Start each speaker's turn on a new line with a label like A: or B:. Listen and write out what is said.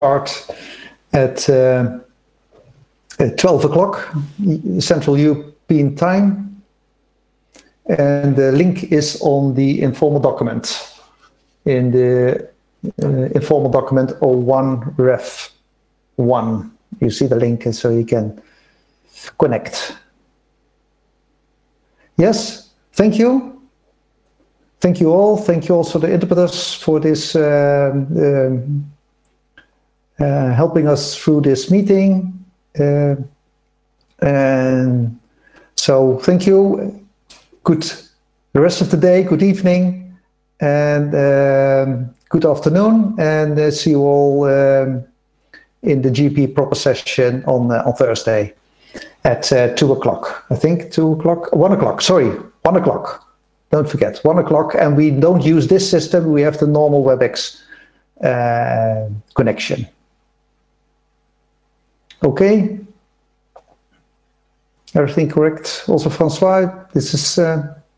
A: start at 12 o'clock Central European Time, and the link is on the informal document, in the informal document 01 Ref 1. You see the link, and so you can connect. Yes, thank you. Thank you all. Thank you also the interpreters for this helping us through this meeting. And so thank you. Good the rest of the day, good evening, and good afternoon, and see you all in the GP proper session on Thursday at 2 o'clock. I think 2 o'clock, 1 o'clock, sorry, 1 o'clock. Don't forget, 1 o'clock, and we don't use this system, we have the normal WebEx connection. Okay? Everything correct? Also, Francois, this is